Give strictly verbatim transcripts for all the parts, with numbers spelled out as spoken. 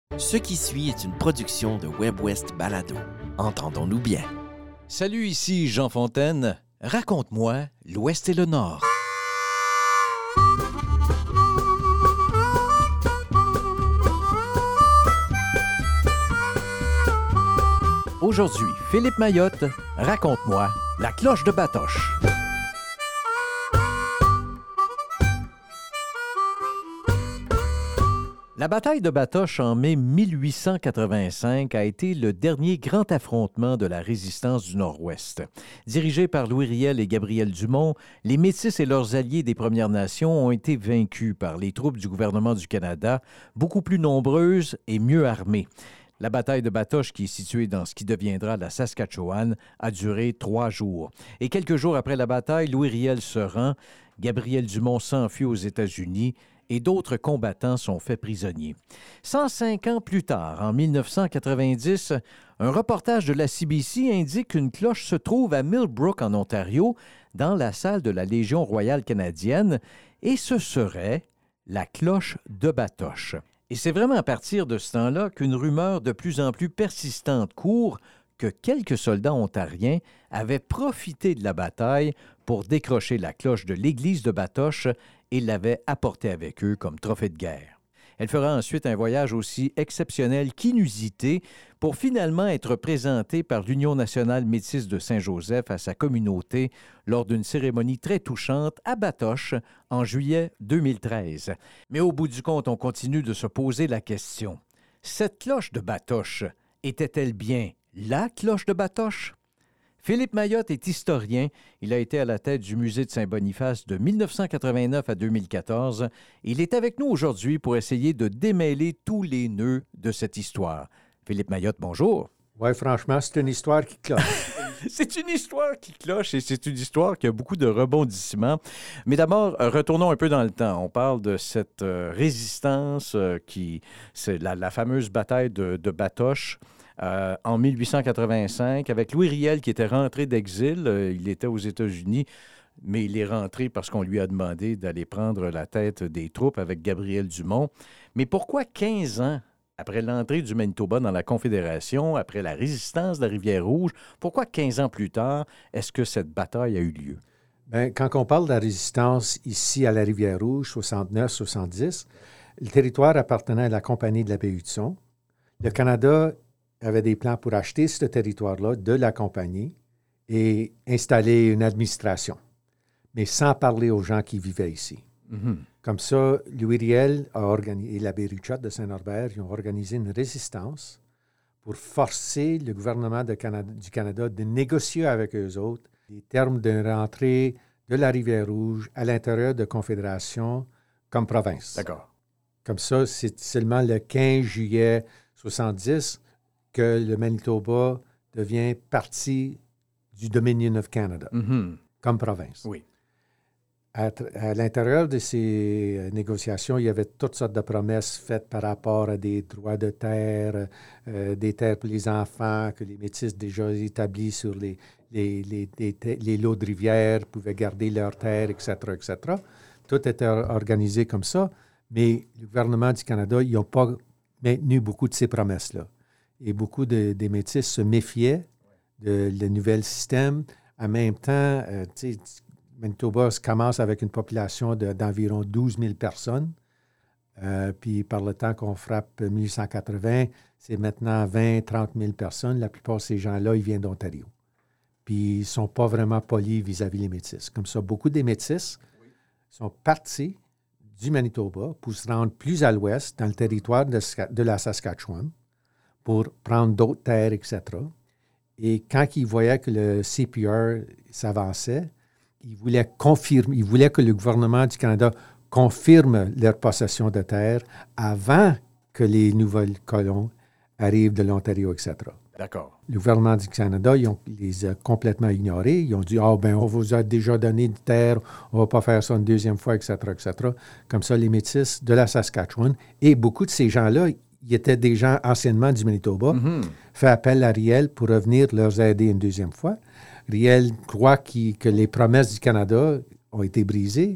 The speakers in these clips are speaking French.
Ce qui suit est une production de WebWest Balado. Entendons-nous bien. Salut, ici Jean Fontaine. Raconte-moi l'Ouest et le Nord. Aujourd'hui, Philippe Mayotte, raconte-moi la cloche de Batoche. La bataille de Batoche en mai mille huit cent quatre-vingt-cinq a été le dernier grand affrontement de la résistance du Nord-Ouest. Dirigés par Louis Riel et Gabriel Dumont, les Métis et leurs alliés des Premières Nations ont été vaincus par les troupes du gouvernement du Canada, beaucoup plus nombreuses et mieux armées. La bataille de Batoche, qui est située dans ce qui deviendra la Saskatchewan, a duré trois jours. Et quelques jours après la bataille, Louis Riel se rend, Gabriel Dumont s'enfuit aux États-Unis et d'autres combattants sont faits prisonniers. cent cinq ans plus tard, en mille neuf cent quatre-vingt-dix, un reportage de la C B C indique qu'une cloche se trouve à Millbrook, en Ontario, dans la salle de la Légion royale canadienne, et ce serait la cloche de Batoche. Et c'est vraiment à partir de ce temps-là qu'une rumeur de plus en plus persistante court que quelques soldats ontariens avaient profité de la bataille pour décrocher la cloche de l'église de Batoche et l'avaient apportée avec eux comme trophée de guerre. Elle fera ensuite un voyage aussi exceptionnel qu'inusité pour finalement être présentée par l'Union nationale métisse de Saint-Joseph à sa communauté lors d'une cérémonie très touchante à Batoche en juillet deux mille treize. Mais au bout du compte, on continue de se poser la question. Cette cloche de Batoche était-elle bien la cloche de Batoche? Philippe Mayotte est historien. Il a été à la tête du musée de Saint-Boniface de mille neuf cent quatre-vingt-neuf à deux mille quatorze. Il est avec nous aujourd'hui pour essayer de démêler tous les nœuds de cette histoire. Philippe Mayotte, bonjour. Oui, franchement, c'est une histoire qui cloche. C'est une histoire qui cloche et c'est une histoire qui a beaucoup de rebondissements. Mais d'abord, retournons un peu dans le temps. On parle de cette euh, résistance euh, qui... C'est la, la fameuse bataille de, de Batoche. Euh, en mille huit cent quatre-vingt-cinq, avec Louis Riel qui était rentré d'exil. Euh, il était aux États-Unis, mais il est rentré parce qu'on lui a demandé d'aller prendre la tête des troupes avec Gabriel Dumont. Mais pourquoi quinze ans après l'entrée du Manitoba dans la Confédération, après la résistance de la Rivière-Rouge, pourquoi quinze ans plus tard est-ce que cette bataille a eu lieu? Bien, quand on parle de la résistance ici à la Rivière-Rouge, soixante-neuf soixante-dix, le territoire appartenait à la Compagnie de la baie Hudson. Le Canada avait des plans pour acheter ce territoire-là de la compagnie et installer une administration, mais sans parler aux gens qui vivaient ici. Mm-hmm. Comme ça, Louis Riel a organisé, et l'abbé Richard de Saint-Norbert, ils ont organisé une résistance pour forcer le gouvernement de Canada, du Canada de négocier avec eux autres les termes de rentrée de la Rivière-Rouge à l'intérieur de Confédération comme province. D'accord. Comme ça, c'est seulement le quinze juillet soixante-dix que le Manitoba devient partie du Dominion of Canada, mm-hmm. comme province. Oui. À, à l'intérieur de ces négociations, il y avait toutes sortes de promesses faites par rapport à des droits de terre, euh, des terres pour les enfants, que les Métis déjà établis sur les, les, les, les, les lots de rivière pouvaient garder leurs terres, et cetera, et cetera. Tout était organisé comme ça, mais le gouvernement du Canada, ils n'ont pas maintenu beaucoup de ces promesses-là. Et beaucoup de, des Métis se méfiaient de le nouvel système. En même temps, euh, tu sais, Manitoba commence avec une population de, d'environ douze mille personnes. Euh, puis par le temps qu'on frappe mille huit cent quatre-vingts, c'est maintenant vingt à trente mille personnes. La plupart de ces gens-là, ils viennent d'Ontario. Puis ils ne sont pas vraiment polis vis-à-vis des Métis. Comme ça, beaucoup des Métis oui. sont partis du Manitoba pour se rendre plus à l'ouest, dans le territoire de, de la Saskatchewan, pour prendre d'autres terres, et cetera. Et quand ils voyaient que le C P R s'avançait, ils voulaient confirmer, ils voulaient que le gouvernement du Canada confirme leur possession de terre avant que les nouvelles colons arrivent de l'Ontario, et cetera. D'accord. Le gouvernement du Canada, ils ont, les a complètement ignorés. Ils ont dit « Ah, oh, ben on vous a déjà donné de terre, on ne va pas faire ça une deuxième fois, et cetera, et cetera » Comme ça, les Métis de la Saskatchewan, et beaucoup de ces gens-là, ils étaient des gens anciennement du Manitoba, mm-hmm. fait appel à Riel pour revenir leur aider une deuxième fois. Riel croit qu'il, que les promesses du Canada ont été brisées.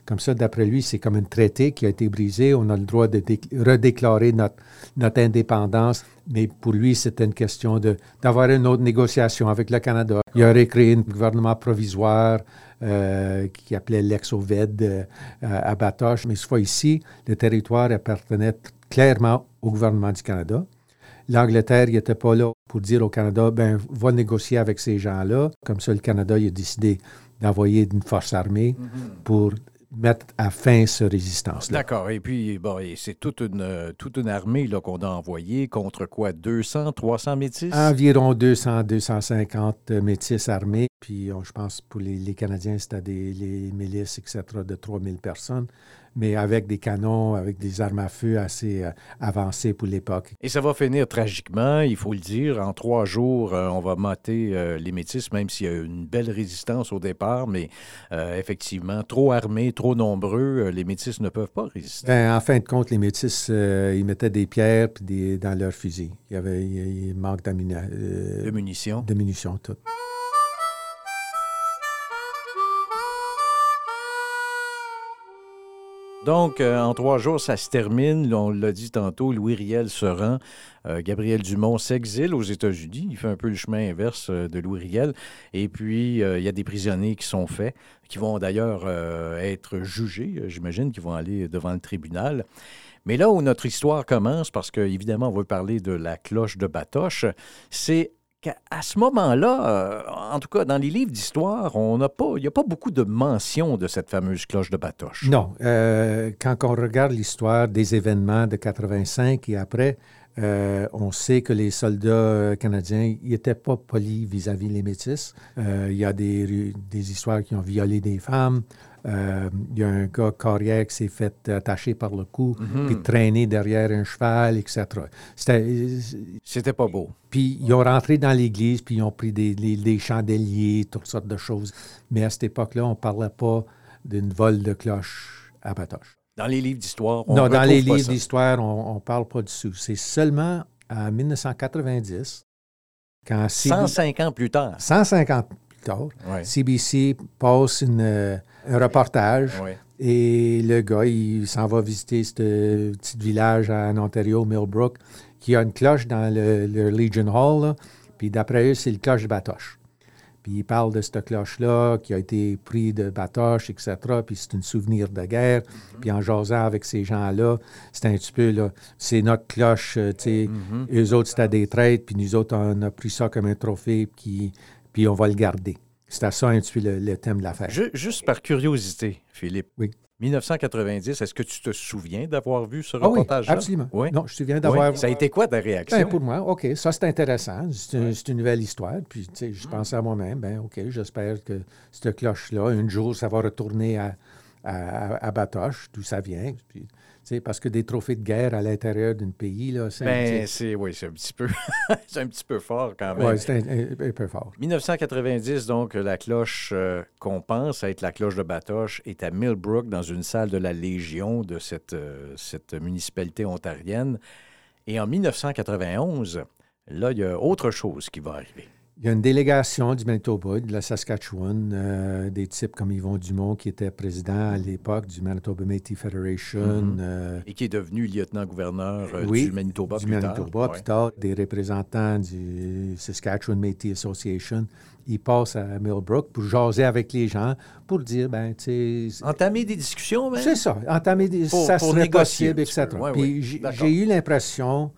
Comme ça, d'après lui, c'est comme un traité qui a été brisé. On a le droit de dé- redéclarer notre, notre indépendance. Mais pour lui, c'était une question de, d'avoir une autre négociation avec le Canada. Il aurait créé un gouvernement provisoire euh, qui appelait l'ex-Oved euh, à Batoche. Mais cette fois ici, le territoire appartenait clairement au gouvernement du Canada. L'Angleterre n'était pas là pour dire au Canada, ben va négocier avec ces gens-là. Comme ça, le Canada il a décidé d'envoyer une force armée mm-hmm. pour mettre à fin cette résistance-là. D'accord. Et puis, bon, et c'est toute une, toute une armée là, qu'on a envoyée contre quoi? deux cents, trois cents métis? Environ deux cents, deux cent cinquante métis armés. Puis, on, je pense, pour les, les Canadiens, c'était des les milices, et cetera, de trois mille personnes, mais avec des canons, avec des armes à feu assez euh, avancées pour l'époque. Et ça va finir tragiquement, il faut le dire. En trois jours, euh, on va mater euh, les Métis, même s'il y a une belle résistance au départ, mais euh, effectivement, trop armés, trop nombreux, euh, les Métis ne peuvent pas résister. Ben, en fin de compte, les Métis, euh, ils mettaient des pierres puis des, dans leurs fusils. Il y avait il, il manque euh, de munitions. De munitions, tout. Donc, euh, en trois jours, ça se termine. On l'a dit tantôt, Louis Riel se rend. Euh, Gabriel Dumont s'exile aux États-Unis. Il fait un peu le chemin inverse euh, de Louis Riel. Et puis, euh, il y a des prisonniers qui sont faits, qui vont d'ailleurs euh, être jugés, j'imagine, qui vont aller devant le tribunal. Mais là où notre histoire commence, parce qu'évidemment, on veut parler de la cloche de Batoche, c'est qu'à ce moment-là, euh, en tout cas, dans les livres d'histoire, on n'a pas, il n'y a pas beaucoup de mention de cette fameuse cloche de Batoche. Non. Euh, quand on regarde l'histoire des événements de quatre-vingt-cinq et après, euh, on sait que les soldats canadiens n'étaient pas polis vis-à-vis les Métis. Euh, il y a des, des histoires qui ont violé des femmes. Euh, il y a un gars carrière qui s'est fait attacher par le cou mm-hmm. puis traîner derrière un cheval, et cetera. C'était, C'était pas beau. Puis ils ont rentré dans l'église, puis ils ont pris des, des, des chandeliers, toutes sortes de choses. Mais à cette époque-là, on ne parlait pas d'une vol de cloche à Batoche. Dans les livres d'histoire, on Non, dans les livres ça. d'histoire, on ne parle pas du tout. C'est seulement en dix-neuf cent quatre-vingt-dix, quand C B... cent cinq ans plus tard. cent cinquante plus tard, ouais. C B C passe une, un reportage ouais. et le gars, il s'en va visiter ce petit village en Ontario, Millbrook, qui a une cloche dans le, le Legion Hall, là, puis d'après eux, c'est le cloche de Batoche. Puis il parle de cette cloche-là qui a été prise de Batoche, et cetera. Puis c'est un souvenir de guerre. Mm-hmm. Puis en jasant avec ces gens-là, c'est un petit peu, là, c'est notre cloche, tu sais. Mm-hmm. Eux autres, c'était des traîtres, puis nous autres, on a pris ça comme un trophée, puis, puis on va le garder. C'était ça un petit peu le, le thème de l'affaire. Je, juste par curiosité, Philippe. Oui. dix-neuf cent quatre-vingt-dix, est-ce que tu te souviens d'avoir vu ce reportage-là? Ah oui, absolument. Oui. Non, je me souviens d'avoir... Oui. Ça a été quoi ta réaction? Ben, pour moi, OK, ça c'est intéressant. C'est, ouais. c'est une nouvelle histoire. Puis, tu sais, je pensais à moi-même, ben OK, j'espère que cette cloche-là, un jour, ça va retourner à, à, à Batoche, d'où ça vient. Puis, parce que des trophées de guerre à l'intérieur d'un pays, là, c'est... Ben, c'est, oui, c'est un petit peu... c'est un petit peu fort, quand même. Oui, c'est un, un, un peu fort. dix-neuf cent quatre-vingt-dix, donc, la cloche euh, qu'on pense être la cloche de Batoche est à Millbrook, dans une salle de la Légion de cette, euh, cette municipalité ontarienne. Et en dix-neuf cent quatre-vingt-onze, là, il y a autre chose qui va arriver. Il y a une délégation du Manitoba, de la Saskatchewan, euh, des types comme Yvon Dumont, qui était président à l'époque du Manitoba Métis Federation. Mm-hmm. Euh, Et qui est devenu lieutenant-gouverneur euh, oui, du Manitoba du plus Manitoba, tard. Plus tard, des représentants du Saskatchewan Métis Association. Ils passent à Millbrook pour jaser avec les gens, pour dire, ben, tu sais... Entamer des discussions, même? C'est ça, entamer des... Pour, ça pour serait négocier, possible, et cetera. Ouais, Puis oui. j'ai, j'ai eu l'impression...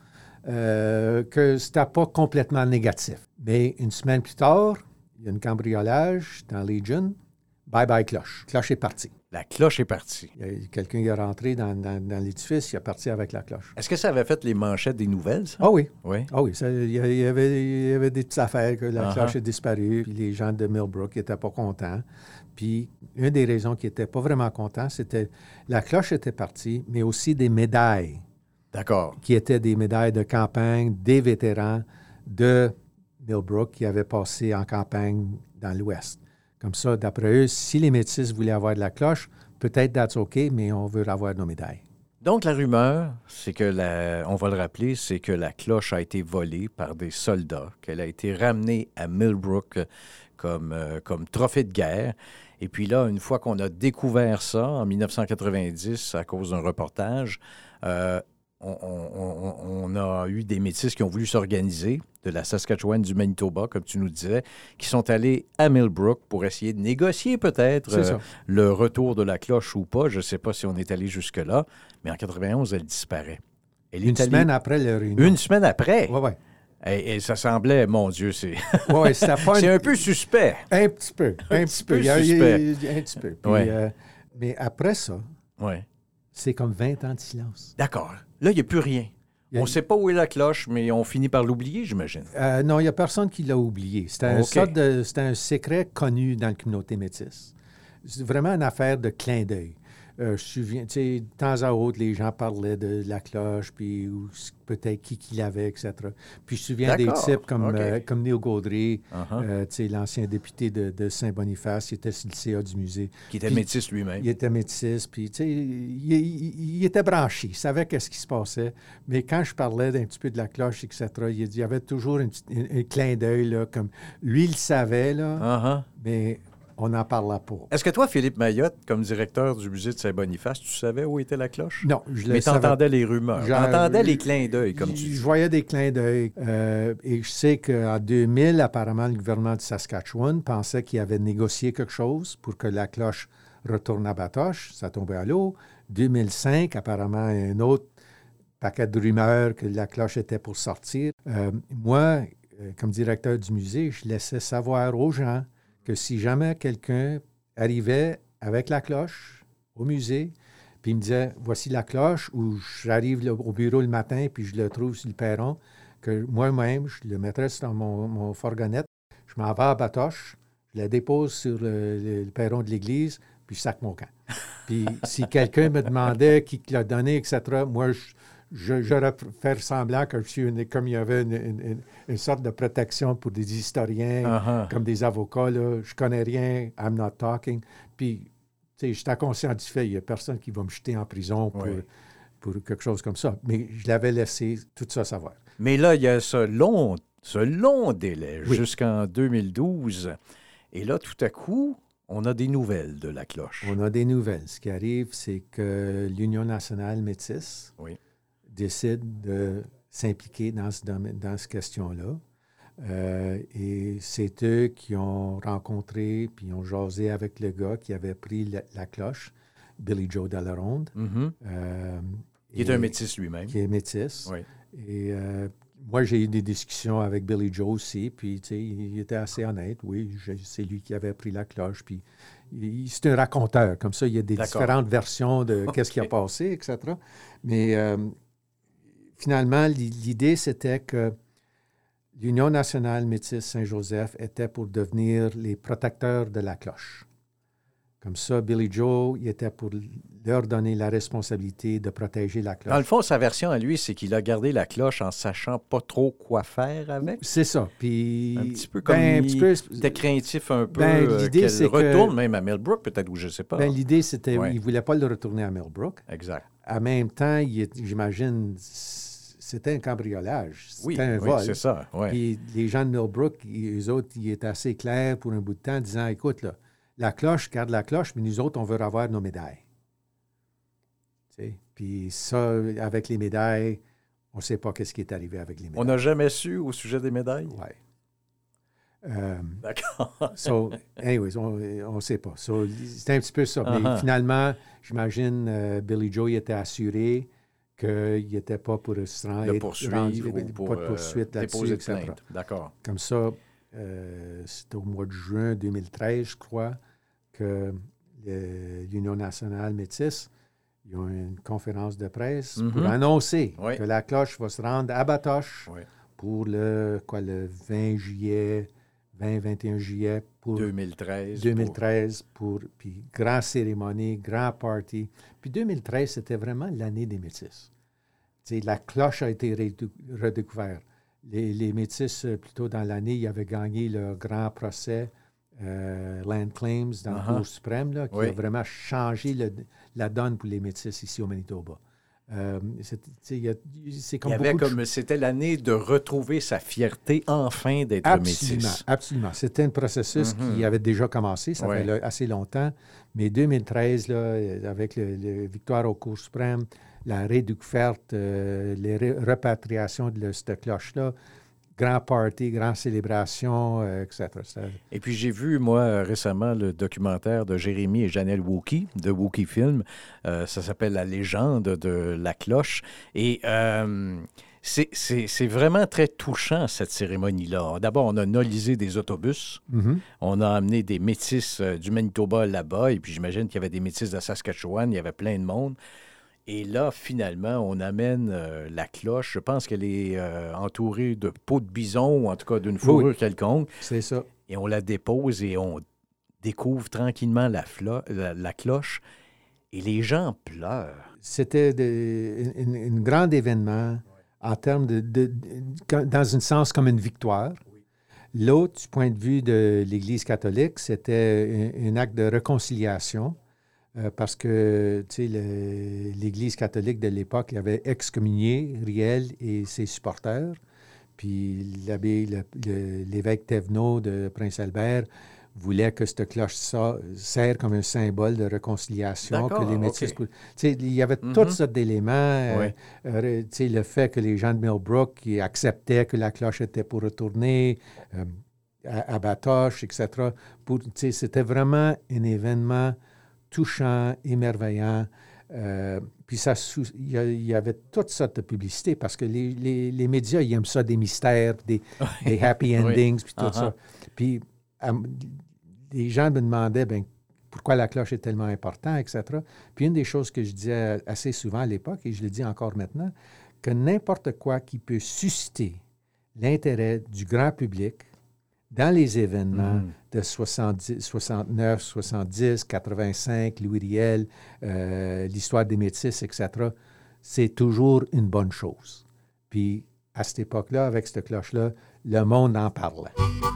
Euh, que c'était pas complètement négatif. Mais une semaine plus tard, il y a un cambriolage dans Legion. Bye-bye cloche. Cloche est partie. La cloche est partie. Il y a, quelqu'un qui est rentré dans, dans, dans l'édifice, il est parti avec la cloche. Est-ce que ça avait fait les manchettes des nouvelles, ça? Ah oui. Oui? Ah oui. Ça, il, y avait, il, y avait, il y avait des petites affaires que la uh-huh. cloche est disparue. Puis les gens de Millbrook n'étaient pas contents. Puis une des raisons qui n'étaient pas vraiment contents, c'était la cloche était partie, mais aussi des médailles. D'accord. Qui étaient des médailles de campagne des vétérans de Millbrook qui avaient passé en campagne dans l'Ouest. Comme ça, d'après eux, si les Métis voulaient avoir de la cloche, peut-être that's OK, mais on veut avoir nos médailles. Donc, la rumeur, c'est que, la, on va le rappeler, c'est que la cloche a été volée par des soldats, qu'elle a été ramenée à Millbrook comme, euh, comme trophée de guerre. Et puis là, une fois qu'on a découvert ça, en dix-neuf cent quatre-vingt-dix, à cause d'un reportage, euh, on, on, on, on a eu des métis qui ont voulu s'organiser, de la Saskatchewan, du Manitoba, comme tu nous disais, qui sont allés à Millbrook pour essayer de négocier peut-être euh, le retour de la cloche ou pas. Je ne sais pas si on est allé jusque-là, mais en quatre-vingt-onze, elle disparaît. Elle une est semaine allée... après le réunion. Une semaine après? Oui, oui. Et, et ça semblait, mon Dieu, c'est ouais, c'est une... un peu suspect. Un petit peu. Un, un petit peu. peu suspect. Il y a, il y a, un petit peu. Puis, ouais. euh, mais après ça, ouais. c'est comme vingt ans de silence. D'accord. Là, il n'y a plus rien. A... On ne sait pas où est la cloche, mais on finit par l'oublier, j'imagine. Euh, non, il n'y a personne qui l'a oublié. C'était okay. un, un secret connu dans la communauté métisse. C'est vraiment une affaire de clin d'œil. Euh, je me souviens, tu sais, de temps à autre, les gens parlaient de la cloche, puis peut-être qui qui l'avait, et cetera. Puis je me souviens des types comme, okay. euh, comme Neil Gaudry, uh-huh. euh, tu sais, l'ancien député de, de Saint-Boniface, il était sur le C A du musée. Qui était puis, métis lui-même. Il était métis, puis tu sais, il, il, il était branché, il savait qu'est-ce qui se passait. Mais quand je parlais d'un petit peu de la cloche, et cetera, il, il y avait toujours un, un, un clin d'œil, là, comme lui, il le savait, là, uh-huh. mais... on n'en parlait pas. Est-ce que toi, Philippe Mayotte, comme directeur du musée de Saint-Boniface, tu savais où était la cloche? Non, je le Mais tu entendais les rumeurs, tu entendais les clins d'œil, comme je, tu dis. Je voyais des clins d'œil. Euh, et je sais qu'en deux mille, apparemment, le gouvernement de Saskatchewan pensait qu'il avait négocié quelque chose pour que la cloche retourne à Batoche. Ça tombait à l'eau. deux mille cinq, apparemment, un autre paquet de rumeurs que la cloche était pour sortir. Euh, moi, euh, comme directeur du musée, je laissais savoir aux gens que si jamais quelqu'un arrivait avec la cloche au musée, puis il me disait, voici la cloche, ou j'arrive au bureau le matin, puis je le trouve sur le perron, que moi-même, je le mettrais dans mon, mon fourgonnette, je m'en vais à Batoche, je la dépose sur le, le, le perron de l'église, puis je sac mon camp. Puis si quelqu'un me demandait qui l'a donné, et cetera, moi, je... Je, j'aurais fait semblant que je suis une, comme il y avait une, une, une sorte de protection pour des historiens, uh-huh. comme des avocats. Là. Je connais rien, I'm not talking. Puis, tu sais, j'étais conscient du fait, il n'y a personne qui va me jeter en prison pour, oui. pour quelque chose comme ça. Mais je l'avais laissé tout ça savoir. Mais là, il y a ce long, ce long délai oui. jusqu'en deux mille douze. Et là, tout à coup, on a des nouvelles de la cloche. On a des nouvelles. Ce qui arrive, c'est que l'Union nationale métisse... Oui. décide de s'impliquer dans ce domaine, dans cette question-là. Euh, et c'est eux qui ont rencontré puis ont jasé avec le gars qui avait pris la, la cloche, Billy Joe Delaronde. Mm-hmm. Euh, qui est un métis lui-même. Qui est métis. Oui. Et euh, moi, j'ai eu des discussions avec Billy Joe aussi, puis tu sais, il était assez honnête. Oui, je, c'est lui qui avait pris la cloche, puis il, c'est un raconteur. Comme ça, il y a des D'accord. différentes versions de okay. qu'est-ce qui a passé, et cetera. Mais... Euh, Finalement, l'idée, c'était que l'Union nationale métisse Saint-Joseph était pour devenir les protecteurs de la cloche. Comme ça, Billy Joe, il était pour leur donner la responsabilité de protéger la cloche. Dans le fond, sa version à lui, c'est qu'il a gardé la cloche en sachant pas trop quoi faire avec. C'est ça. Puis, un petit peu comme ben, il peu, était craintif un peu ben, euh, l'idée, qu'elle c'est retourne que, même à Millbrook, peut-être, ou je ne sais pas. Ben, l'idée, c'était ouais. qu'il ne voulait pas le retourner à Millbrook. Exact. En même temps, il, j'imagine... C'était un cambriolage. C'était oui, un oui, vol. c'est ça. Ouais. Puis les gens de Millbrook, eux autres, ils étaient assez clairs pour un bout de temps, disant, écoute, là, la cloche, garde la cloche, mais nous autres, on veut avoir nos médailles. T'sais? Puis ça, avec les médailles, on ne sait pas qu'est-ce qui est arrivé avec les médailles. On n'a jamais su au sujet des médailles? Oui. Euh, D'accord. so, anyways, on ne sait pas. So, c'était un petit peu ça. Uh-huh. Mais finalement, j'imagine, uh, Billy Joe il était assuré qu'il n'était pas pour se rendre... Le poursuivre ou pour pas de poursuite euh, déposer de plainte. D'accord. Comme ça, euh, c'était au mois de juin deux mille treize, je crois, que le, l'Union nationale métisse, ils ont une conférence de presse mm-hmm. pour annoncer oui. que la cloche va se rendre à Batoche oui. pour le, quoi, le vingt juillet, vingt vingt et un juillet pour deux mille treize. deux mille treize pour, pour puis grande cérémonie, grand party. Puis deux mille treize, c'était vraiment l'année des Métis. T'sais, la cloche a été redécouverte. Les, les Métis, plutôt dans l'année, ils avaient gagné le grand procès euh, Land Claims dans uh-huh. la Cour suprême, là, qui oui. a vraiment changé le, la donne pour les Métis ici au Manitoba. Euh, c'est, y a, c'est comme Il y avait beaucoup comme, de... c'était l'année de retrouver sa fierté, enfin, d'être Absolument, métis. absolument. C'était un processus Mm-hmm. qui avait déjà commencé, ça Ouais. fait là, assez longtemps. Mais deux mille treize, là, avec le, le victoire au Cour suprême, la rédécouverte, euh, les ré- repatriations de le- cette cloche-là, grand party, grande célébration, euh, et cetera. Ça... Et puis, j'ai vu, moi, récemment, le documentaire de Jérémy et Janelle Wookie, de Wookie Film. Euh, ça s'appelle « La légende de la cloche ». Et euh, c'est, c'est, c'est vraiment très touchant, cette cérémonie-là. D'abord, on a nolisé des autobus. Mm-hmm. On a amené des métis euh, du Manitoba là-bas. Et puis, j'imagine qu'il y avait des métis de Saskatchewan. Il y avait plein de monde. Et là, finalement, on amène euh, la cloche. Je pense qu'elle est euh, entourée de peau de bison ou en tout cas d'une fourrure Oui. quelconque. C'est ça. Et on la dépose et on découvre tranquillement la, flo- la, la cloche. Et les gens pleurent. C'était de, un, un grand événement en termes de, de, de... dans un sens comme une victoire. L'autre, du point de vue de l'Église catholique, c'était un, un acte de réconciliation. Euh, parce que, tu sais, le, l'Église catholique de l'époque avait excommunié Riel et ses supporters. Puis l'abbé, le, le, l'évêque Thévenot de Prince-Albert voulait que cette cloche ça, serve comme un symbole de réconciliation. D'accord, que les métis... OK. Tu sais, il y avait Mm-hmm. toutes sortes d'éléments. Euh, Oui. euh, tu sais, le fait que les gens de Millbrook qui acceptaient que la cloche était pour retourner euh, à, à Batoche, et cetera. Pour, tu sais, c'était vraiment un événement touchant, émerveillant. Euh, puis ça, il y, y avait toutes sortes de publicités parce que les, les, les médias, ils aiment ça, des mystères, des, des happy endings, oui. Puis tout uh-huh. ça. Puis euh, les gens me demandaient, bien, pourquoi la cloche est tellement importante, et cetera. Puis une des choses que je disais assez souvent à l'époque, et je le dis encore maintenant, que n'importe quoi qui peut susciter l'intérêt du grand public dans les événements mm. de soixante-dix, soixante-neuf, soixante-dix, quatre-vingt-cinq, Louis Riel, euh, l'histoire des Métis, et cetera, c'est toujours une bonne chose. Puis, à cette époque-là, avec cette cloche-là, le monde en parlait.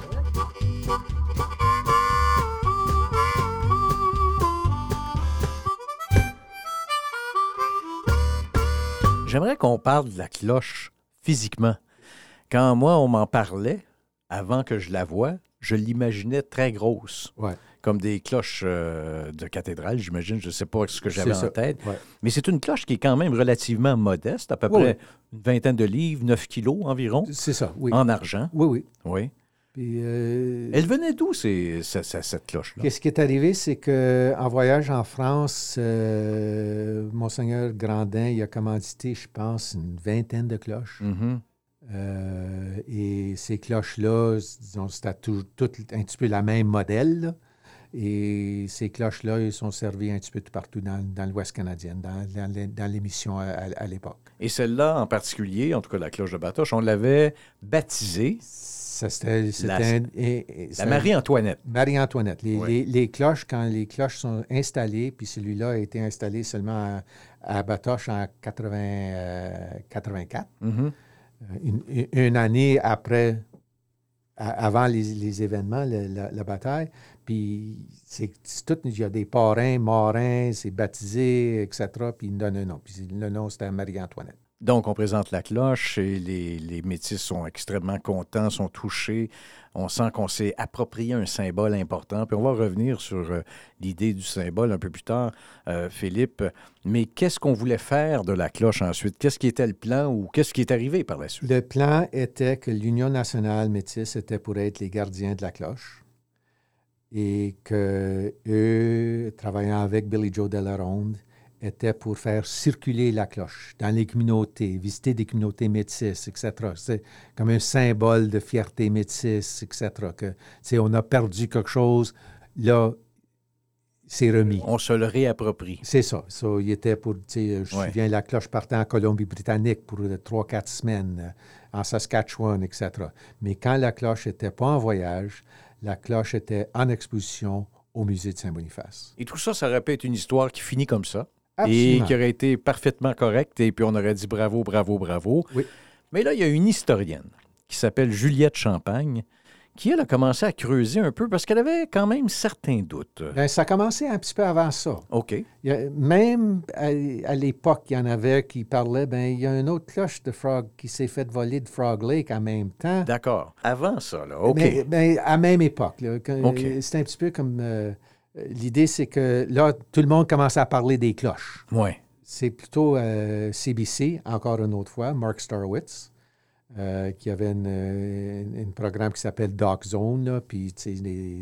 J'aimerais qu'on parle de la cloche physiquement. Quand moi, on m'en parlait, avant que je la voie, je l'imaginais très grosse, ouais. comme des cloches euh, de cathédrale, j'imagine. Je ne sais pas ce que j'avais c'est en tête. Ouais. Mais c'est une cloche qui est quand même relativement modeste, à peu oui, près oui. une vingtaine de livres, neuf kilos environ. C'est ça, oui. En argent. Oui, oui. Oui. Puis, euh, Elle venait d'où, ces, cette, cette cloche-là? Qu'est-ce qui est arrivé, c'est qu'en voyage en France, euh, Monseigneur Grandin, il a commandité, je pense, une vingtaine de cloches. Mm-hmm. Euh, et ces cloches-là, disons, c'était tout, tout un petit peu la même modèle. Là. Et ces cloches-là, ils sont servies un petit peu tout partout dans, dans l'Ouest canadien, dans, dans, dans les missions à, à, à l'époque. Et celle-là en particulier, en tout cas la cloche de Batoche, on l'avait baptisée. Ça, c'était, c'était la, un, et, et, la Marie-Antoinette. Marie-Antoinette. Les, oui. les, les cloches, quand les cloches sont installées, puis celui-là a été installé seulement à, à Batoche en quatre-vingts, quatre-vingt-quatre. Mm-hmm. Une, une année après, à, avant les, les événements, le, la, la bataille. Puis, c'est, c'est tout, il y a des parrains, marrains, c'est baptisé, et cetera. Puis, il me donne un nom. Puis, le nom, c'était Marie-Antoinette. Donc, on présente la cloche et les, les Métis sont extrêmement contents, sont touchés. On sent qu'on s'est approprié un symbole important. Puis on va revenir sur euh, l'idée du symbole un peu plus tard, euh, Philippe. Mais qu'est-ce qu'on voulait faire de la cloche ensuite? Qu'est-ce qui était le plan ou qu'est-ce qui est arrivé par la suite? Le plan était que l'Union nationale métisse était pour être les gardiens de la cloche et qu'eux, travaillant avec Billy Joe Delaronde, était pour faire circuler la cloche dans les communautés, visiter des communautés métisses, et cetera. C'est comme un symbole de fierté métisse, et cetera. Que, tu sais, on a perdu quelque chose, là, c'est remis. On se le réapproprie. C'est ça. So, il était pour, tu sais, je me ouais. souviens, la cloche partait en Colombie-Britannique pour trois, quatre semaines, en Saskatchewan, et cetera. Mais quand la cloche n'était pas en voyage, la cloche était en exposition au musée de Saint-Boniface. Et tout ça, ça aurait pu être une histoire qui finit comme ça. Absolument. Et qui aurait été parfaitement correcte, et puis on aurait dit bravo, bravo, bravo. Oui. Mais là, il y a une historienne qui s'appelle Juliette Champagne, qui, elle, a commencé à creuser un peu parce qu'elle avait quand même certains doutes. Bien, ça a commencé un petit peu avant ça. OK. Il y a, même à, à l'époque, il y en avait qui parlaient, bien, il y a une autre cloche de Frog qui s'est fait voler de Frog Lake en même temps. D'accord. Avant ça, là, OK. Mais, mais à même époque. Là, quand, OK. C'est un petit peu comme... Euh, l'idée, c'est que là, tout le monde commence à parler des cloches. Oui. C'est plutôt euh, C B C, encore une autre fois, Mark Starwitz, euh, qui avait un programme qui s'appelle Doc Zone, là, puis c'est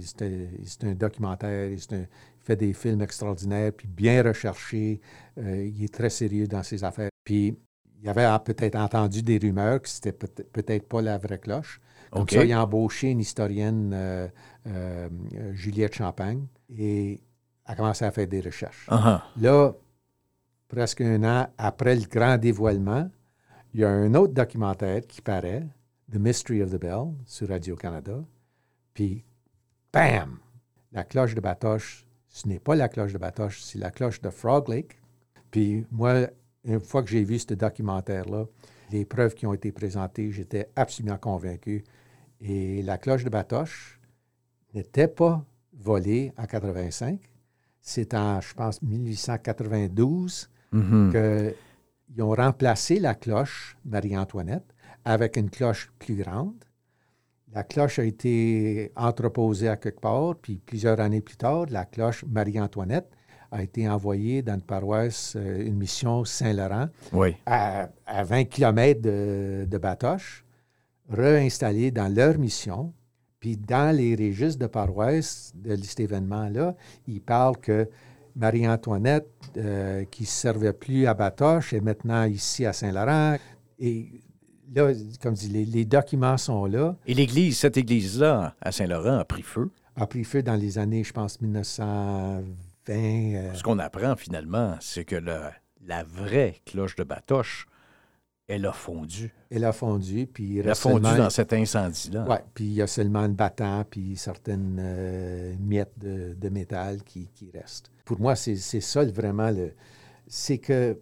un documentaire, un, il fait des films extraordinaires, puis bien recherchés, euh, il est très sérieux dans ses affaires. Puis il avait peut-être entendu des rumeurs que c'était peut-être peut-être pas la vraie cloche. Comme okay. ça, il a embauché une historienne, euh, euh, Juliette Champagne, et a commencé à faire des recherches. Uh-huh. Là, presque un an après le grand dévoilement, il y a un autre documentaire qui paraît, The Mystery of the Bell, sur Radio-Canada. Puis, bam! La cloche de Batoche, ce n'est pas la cloche de Batoche, c'est la cloche de Frog Lake. Puis, moi, une fois que j'ai vu ce documentaire-là, les preuves qui ont été présentées, j'étais absolument convaincu. Et la cloche de Batoche n'était pas volée en quatre-vingt-cinq. C'est en, je pense, mille huit cent quatre-vingt-douze mm-hmm. qu'ils ont remplacé la cloche Marie-Antoinette avec une cloche plus grande. La cloche a été entreposée à quelque part, puis plusieurs années plus tard, la cloche Marie-Antoinette a été envoyée dans une paroisse, une mission Saint-Laurent, oui. à, à vingt kilomètres de, de Batoche, réinstallée dans leur mission. Puis dans les registres de paroisse de cet événement-là, ils parlent que Marie-Antoinette, euh, qui ne servait plus à Batoche, est maintenant ici à Saint-Laurent. Et là, comme je dis, les, les documents sont là. Et l'église, cette église-là, à Saint-Laurent, a pris feu? A pris feu dans les années, je pense, mille neuf cent vingt. Euh... Ce qu'on apprend finalement, c'est que le, la vraie cloche de Batoche, elle a fondu. Elle a fondu, puis... Elle a fondu seulement... dans cet incendie-là. Oui, puis il y a seulement le battant, puis certaines euh, miettes de, de métal qui, qui restent. Pour moi, c'est ça vraiment le... C'est que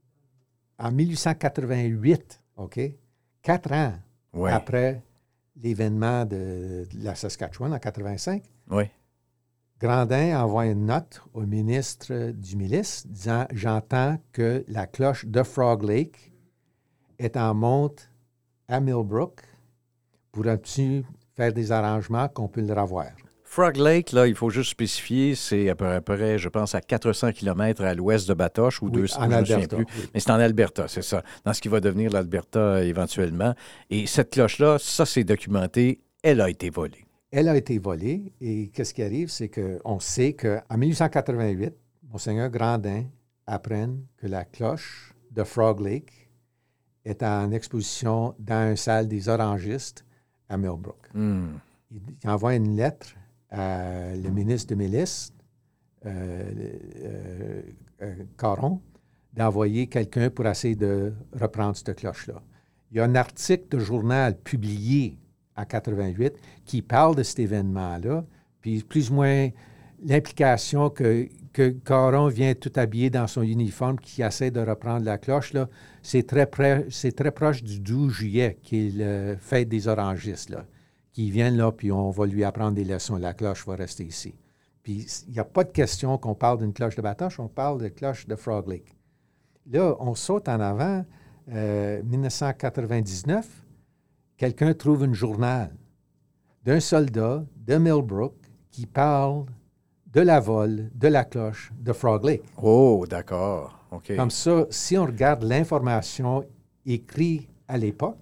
en mille huit cent quatre-vingt-huit, OK, quatre ans oui. après l'événement de, de la Saskatchewan en quatre-vingt-cinq, oui. Grandin envoie une note au ministre du Milice disant « J'entends que la cloche de Frog Lake est en monte à Millbrook. Pourrais-tu faire des arrangements qu'on peut le revoir? » Frog Lake, là, il faut juste spécifier, c'est à peu près, je pense, à quatre cents kilomètres à l'ouest de Batoche ou oui, deux cents, en je Alberta, me souviens plus. Oui. Mais c'est en Alberta, c'est ça, dans ce qui va devenir l'Alberta éventuellement. Et cette cloche-là, ça, c'est documenté, elle a été volée. Elle a été volée, et qu'est-ce qui arrive, c'est qu'on sait qu'en mille huit cent quatre-vingt-huit, Monseigneur Grandin apprend que la cloche de Frog Lake est en exposition dans une salle des orangistes à Millbrook. Mm. Il, il envoie une lettre à le ministre de Milice, euh, euh, euh, Caron, d'envoyer quelqu'un pour essayer de reprendre cette cloche-là. Il y a un article de journal publié en quatre-vingt-huit qui parle de cet événement-là, puis plus ou moins l'implication que, que Caron vient tout habillé dans son uniforme, qui essaie de reprendre la cloche, là, c'est très, très proche du douze juillet, qui est le fête des orangistes, là, qui viennent là, puis on va lui apprendre des leçons. La cloche va rester ici. Puis il n'y a pas de question qu'on parle d'une cloche de Batoche, on parle de cloche de Frog Lake. Là, on saute en avant, euh, mille neuf cent quatre-vingt-dix-neuf, quelqu'un trouve un journal d'un soldat de Millbrook qui parle de la vol de la cloche de Frog Lake. Oh, d'accord. OK. Comme ça, si on regarde l'information écrite à l'époque,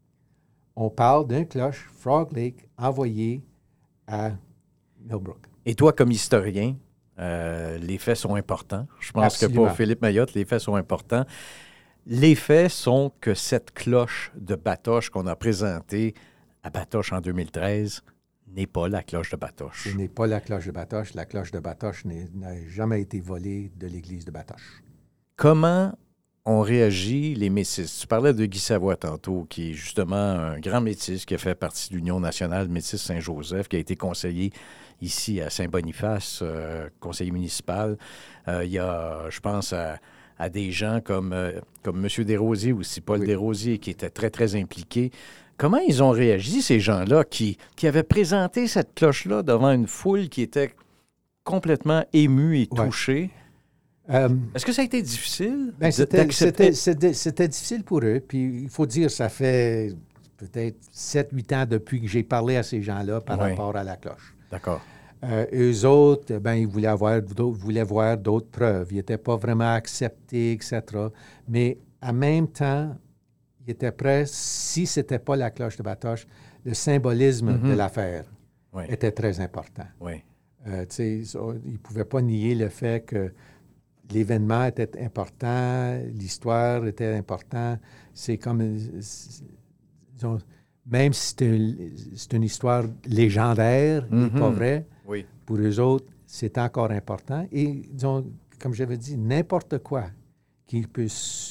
on parle d'une cloche Frog Lake envoyée à Millbrook. Et toi, comme historien, euh, les faits sont importants. Je pense Absolument. que pour Philippe Mayotte, les faits sont importants. Les faits sont que cette cloche de Batoche qu'on a présentée à Batoche en deux mille treize n'est pas la cloche de Batoche. Ce n'est pas la cloche de Batoche. La cloche de Batoche n'a jamais été volée de l'église de Batoche. Comment ont réagi les métis? Tu parlais de Guy Savoie tantôt, qui est justement un grand métis qui a fait partie de l'Union nationale Métis Saint-Joseph, qui a été conseiller ici à Saint-Boniface, euh, conseiller municipal. Euh, il y a, je pense, à, à des gens comme, euh, comme M. Desrosiers aussi, Paul oui. Desrosiers, qui était très, très impliqué. Comment ils ont réagi, ces gens-là, qui, qui avaient présenté cette cloche-là devant une foule qui était complètement émue et touchée? Ouais. Euh, Est-ce que ça a été difficile ben, de, c'était, d'accepter? c'était, c'était, c'était difficile pour eux. Puis il faut dire, ça fait peut-être sept huit ans depuis que j'ai parlé à ces gens-là par Oui. rapport à la cloche. D'accord. Euh, eux autres, ben, ils voulaient, avoir d'autres, voulaient voir d'autres preuves. Ils n'étaient pas vraiment acceptés, et cetera. Mais en même temps, ils étaient prêts, si ce n'était pas la cloche de Batoche, le symbolisme Mm-hmm. de l'affaire Oui. était très important. Oui. Euh, ils ne pouvaient pas nier le fait que l'événement était important, l'histoire était importante. C'est comme... c'est, disons, même si c'est une, c'est une histoire légendaire et Mm-hmm. pas vraie, Oui. pour eux autres, c'est encore important. Et, disons, comme j'avais dit, n'importe quoi qui peut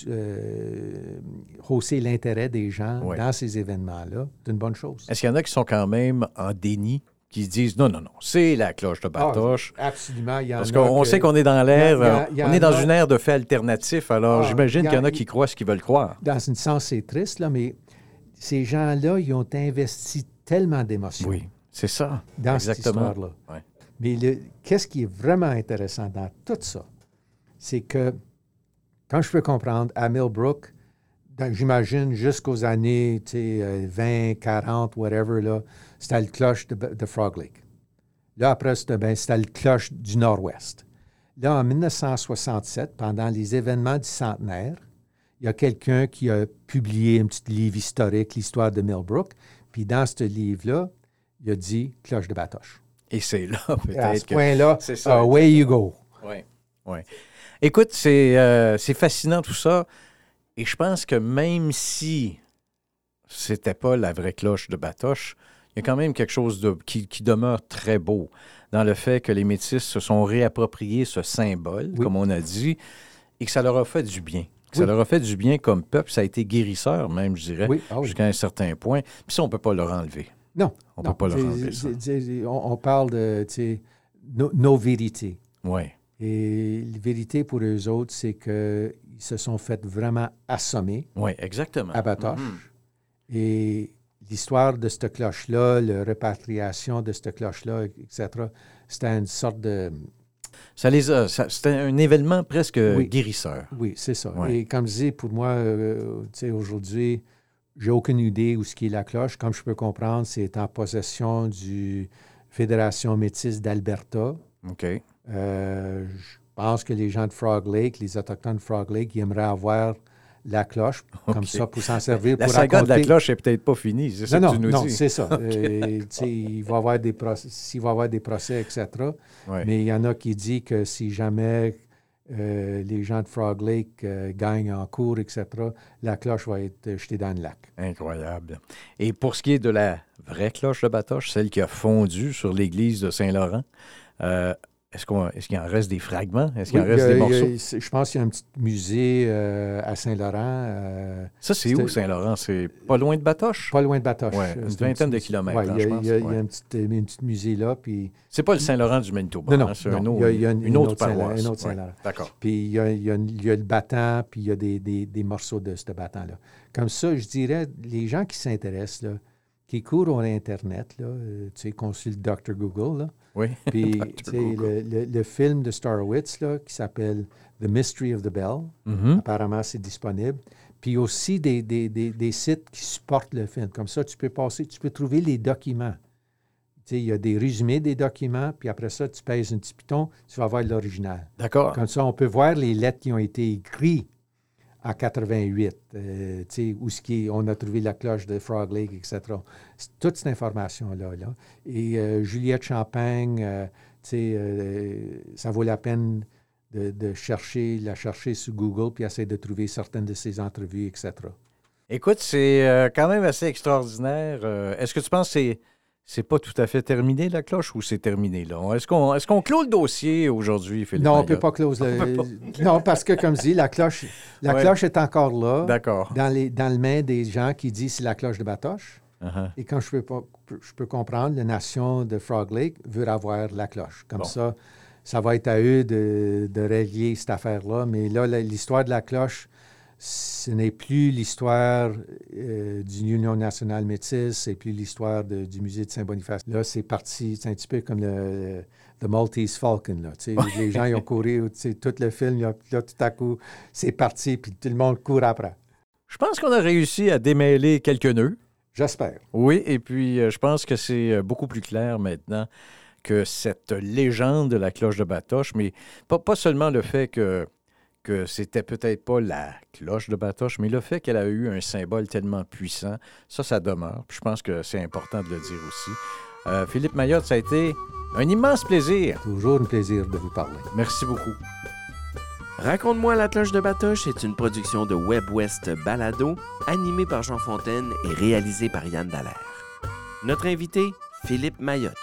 euh, hausser l'intérêt des gens Oui. dans ces événements-là, c'est une bonne chose. Est-ce qu'il y en a qui sont quand même en déni, qui se disent non, non, non, c'est la cloche de Batoche? Ah, absolument. Il y en Parce a qu'on que- sait qu'on est dans l'ère, il y a- il y on en est dans a- une ère de faits alternatifs, alors Ah, j'imagine il y a- qu'il y en a qui croient ce qu'ils veulent croire. Dans un sens, c'est triste, là, mais ces gens-là, ils ont investi tellement d'émotions Oui, c'est ça. dans Exactement. cette histoire-là. Ouais. Mais le- qu'est-ce qui est vraiment intéressant dans tout ça, c'est que, quand je peux comprendre, à Millbrook, dans- j'imagine jusqu'aux années tu sais, euh, vingt, quarante, whatever, là, c'était le cloche de, de Frog Lake. Là, après, c'était, ben, c'était le cloche du Nord-Ouest. Là, en dix-neuf cent soixante-sept, pendant les événements du centenaire, il y a quelqu'un qui a publié un petit livre historique, l'histoire de Millbrook. Puis dans ce livre-là, il a dit « Cloche de Batoche ». Et c'est là, À ce peut-être que... point-là, c'est ça, away you go. Oui, oui. Écoute, c'est, euh, c'est fascinant tout ça. Et je pense que même si c'était pas la vraie cloche de Batoche, il y a quand même quelque chose de, qui, qui demeure très beau dans le fait que les Métis se sont réappropriés ce symbole, Oui. comme on a dit, et que ça leur a fait du bien. Que Ça Oui. leur a fait du bien comme peuple. Ça a été guérisseur, même, je dirais, Oui, ah oui. jusqu'à un certain point. Puis ça, on ne peut pas leur enlever. Non. On non, peut pas leur c'est- enlever ça. c'est- c'est- On, on parle de tu sais, nos, nos vérités. Oui, Et la vérité pour eux autres, c'est qu'ils se sont fait vraiment assommer oui, exactement. à Batoche. Mhm. Et l'histoire de cette cloche-là, la répatriation de cette cloche-là, et cetera, c'était une sorte de... Ça les a, ça- c'était un événement presque Oui. guérisseur. Oui, c'est ça. Ouais. Et comme je dis, pour moi, euh, tu sais, aujourd'hui, j'ai aucune idée où ce qui est la cloche. Comme je peux comprendre, c'est en possession du Fédération métisse d'Alberta. OK. Euh, je pense que les gens de Frog Lake, les Autochtones de Frog Lake, ils aimeraient avoir la cloche comme OK. ça pour s'en servir. La pour saga de la raconter- cloche n'est peut-être pas finie, c'est ça Non, que non, tu nous non, dis. c'est ça. Euh, tu sais, il va y avoir des procès, s'il va y avoir des procès, et cetera. Ouais. Mais il y en a qui disent que si jamais euh, les gens de Frog Lake euh, gagnent en cours, et cetera, la cloche va être jetée dans le lac. Incroyable. Et pour ce qui est de la vraie cloche de Batoche, celle qui a fondu sur l'église de Saint-Laurent, euh, est-ce, qu'on, est-ce qu'il en reste des fragments? Est-ce qu'il Oui, en reste il y a- des il y a- morceaux? c'est- je pense qu'il y a un petit musée euh, à Saint-Laurent, euh, Ça, c'est c'était- où, Saint-Laurent? C'est pas loin de Batoche? pas loin de Batoche. Ouais, Euh, une c'est un vingtaine petit de musée. kilomètres, Ouais, hein, il y a, je pense, il y a- il y a ouais. un petit, un petit musée là, puis... C'est pas le Saint-Laurent du Manitoba. Non, non, hein, c'est un non, autre, il y a- il y a une- une autre une autre Saint-Laurent, paroisse. un autre Ouais, Saint-Laurent. D'accord. Puis il y a, il y a- il y a le battant, puis il y a des, des- des morceaux de ce battant-là. Comme ça, je dirais, les gens qui s'intéressent, là, qui courent sur Internet, là, euh, tu sais, consultent docteur Google, là, Oui. puis docteur tu sais, Google. le, le- le film de Starowitz, là, qui s'appelle The Mystery of the Bell, Mhm. apparemment, c'est disponible. Puis aussi des, des, des, des sites qui supportent le film. Comme ça, tu peux passer, tu peux trouver les documents. Tu sais, il y a des résumés des documents, puis après ça, tu pèses un petit piton, tu vas voir l'original. D'accord. Comme ça, on peut voir les lettres qui ont été écrites en quatre-vingt-huit, euh, tu sais, où ce qui est- on a trouvé la cloche de Frog Lake, et cetera. C'est toute cette information-là. Là. Et euh, Juliette Champagne, euh, tu sais, euh, ça vaut la peine de, de chercher, la chercher sur Google, puis essayer de trouver certaines de ses entrevues, et cetera. Écoute, c'est euh, quand même assez extraordinaire. Euh, est-ce que tu penses que c'est, c'est pas tout à fait terminé, la cloche, ou c'est terminé, là? Est-ce qu'on, est-ce qu'on clôt le dossier aujourd'hui, Philippe? Non, on ne Maillotte? peut pas close le... On peut Non, parce que, comme je dis, la cloche, la Ouais. cloche est encore là, D'accord. dans, les, dans le main des gens qui disent c'est la cloche de Batoche. Uh-huh. Et quand je peux, pas, je peux comprendre, la nation de Frog Lake veut avoir la cloche. Comme Bon. ça, ça va être à eux de, de régler cette affaire-là. Mais là, la- l'histoire de la cloche, ce n'est plus l'histoire euh, d'une Union nationale métisse, c'est plus l'histoire de, du musée de Saint-Boniface. Là, c'est parti, c'est un petit peu comme le, le Maltese Falcon. Là, les gens ils ont couru tout le film, là, là, tout à coup, c'est parti, puis tout le monde court après. Je pense qu'on a réussi à démêler quelques nœuds. J'espère. Oui, et puis euh, je pense que c'est beaucoup plus clair maintenant que cette légende de la cloche de Batoche, mais pas, pas seulement le fait que, que c'était peut-être pas la cloche de Batoche, mais le fait qu'elle a eu un symbole tellement puissant, ça, ça demeure. Puis je pense que c'est important de le dire aussi. Euh, Philippe Mayotte, ça a été un immense plaisir. Toujours un plaisir de vous parler. Merci beaucoup. Raconte-moi la cloche de Batoche est une production de WebWest Balado, animée par Jean Fontaine et réalisée par Yann Dallaire. Notre invité, Philippe Mayotte.